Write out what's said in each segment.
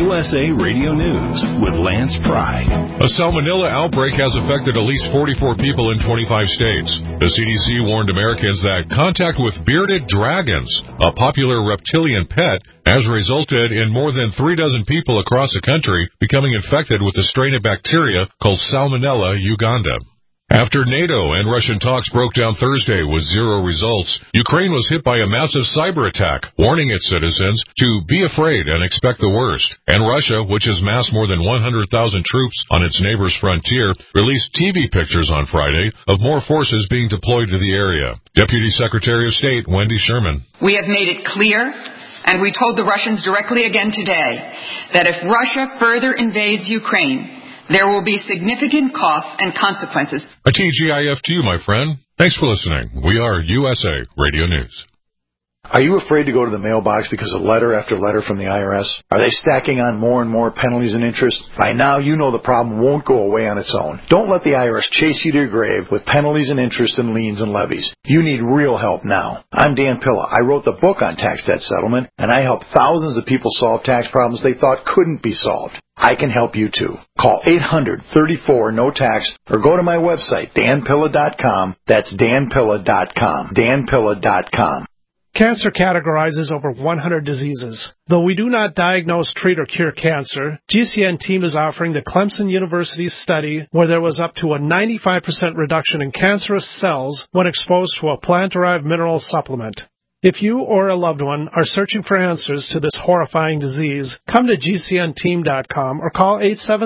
USA Radio News with Lance Pry. A salmonella outbreak has affected at least 44 people in 25 states. The CDC warned Americans that contact with bearded dragons, a popular reptilian pet, has resulted in more than 36 people across the country becoming infected with a strain of bacteria called Salmonella uganda. After NATO and Russian talks broke down Thursday with zero results, Ukraine was hit by a massive cyber attack, warning its citizens to be afraid and expect the worst. And Russia, which has massed more than 100,000 troops on its neighbor's frontier, released TV pictures on Friday of more forces being deployed to the area. Deputy Secretary of State Wendy Sherman. We have made it clear, and we told the Russians directly again today, that if Russia further invades Ukraine, there will be significant costs and consequences. A TGIF to you, my friend. Thanks for listening. We are USA Radio News. Are you afraid to go to the mailbox because of letter after letter from the IRS? Are they stacking on more and more penalties and interest? By now, you know the problem won't go away on its own. Don't let the IRS chase you to your grave with penalties and interest and liens and levies. You need real help now. I'm Dan Pilla. I wrote the book on tax debt settlement, and I help thousands of people solve tax problems they thought couldn't be solved. I can help you too. Call 800-34-NO-TAX or go to my website, danpilla.com. That's danpilla.com. danpilla.com. Cancer categorizes over 100 diseases. Though we do not diagnose, treat, or cure cancer, GCN team is offering the Clemson University study where there was up to a 95% reduction in cancerous cells when exposed to a plant-derived mineral supplement. If you or a loved one are searching for answers to this horrifying disease, come to GCNteam.com or call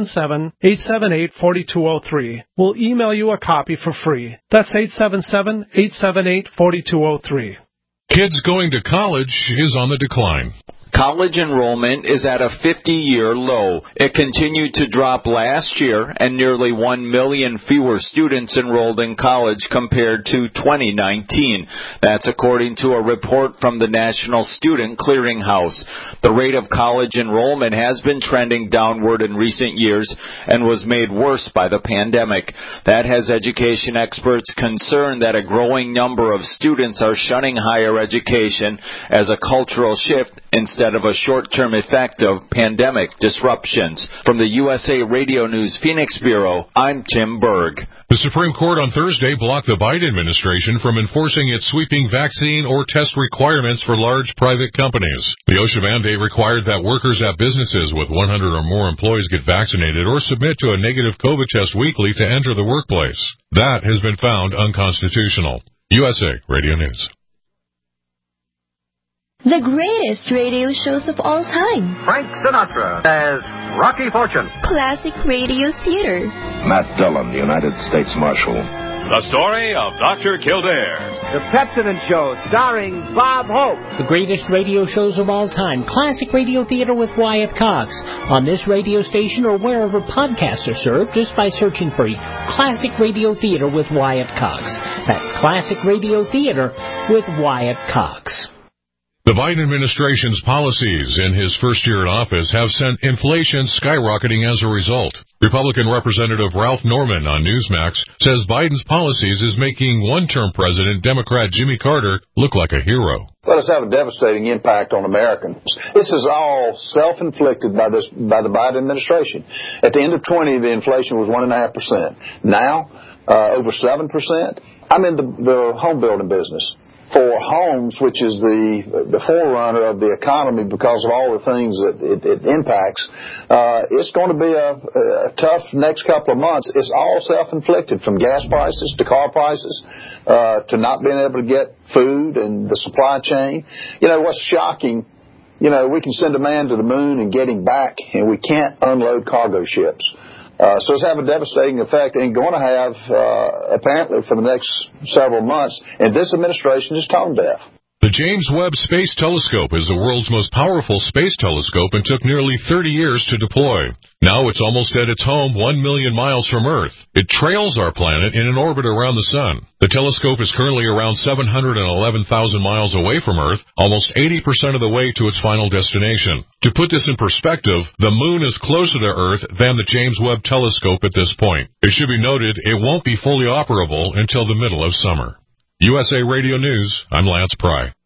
877-878-4203. We'll email you a copy for free. That's 877-878-4203. Kids going to college is on the decline. College enrollment is at a 50-year low. It continued to drop last year, and nearly 1 million fewer students enrolled in college compared to 2019. That's according to a report from the National Student Clearinghouse. The rate of college enrollment has been trending downward in recent years and was made worse by the pandemic. That has education experts concerned that a growing number of students are shunning higher education as a cultural shift instead of a short-term effect of pandemic disruptions. From the USA Radio News Phoenix Bureau, I'm Tim Berg. The Supreme Court on Thursday blocked the Biden administration from enforcing its sweeping vaccine or test requirements for large private companies. The OSHA mandate required that workers at businesses with 100 or more employees get vaccinated or submit to a negative COVID test weekly to enter the workplace. That has been found unconstitutional. USA Radio News. The greatest radio shows of all time. Frank Sinatra as Rocky Fortune. Classic radio theater. Matt Dillon, United States Marshal. The story of Dr. Kildare. The Pepsodent Show, starring Bob Hope. The greatest radio shows of all time. Classic radio theater with Wyatt Cox. On this radio station or wherever podcasts are served, just by searching for Classic Radio Theater with Wyatt Cox. That's Classic Radio Theater with Wyatt Cox. The Biden administration's policies in his first year in office have sent inflation skyrocketing as a result. Republican Representative Ralph Norman on Newsmax says Biden's policies is making one-term President, Democrat Jimmy Carter, look like a hero. Let us have a devastating impact on Americans. This is all self-inflicted by the Biden administration. At the end of 20, the inflation was 1.5%. Now, over 7%. I'm in the home building business. For homes, which is the forerunner of the economy because of all the things that it impacts, it's going to be a tough next couple of months. It's all self-inflicted, from gas prices to car prices to not being able to get food and the supply chain. You know, what's shocking, we can send a man to the moon and get him back, and we can't unload cargo ships. So it's having a devastating effect and going to have, apparently, for the next several months. And this administration is tone deaf. The James Webb Space Telescope is the world's most powerful space telescope and took nearly 30 years to deploy. Now it's almost at its home 1 million miles from Earth. It trails our planet in an orbit around the Sun. The telescope is currently around 711,000 miles away from Earth, almost 80% of the way to its final destination. To put this in perspective, the Moon is closer to Earth than the James Webb Telescope at this point. It should be noted it won't be fully operable until the middle of summer. USA Radio News, I'm Lance Pry.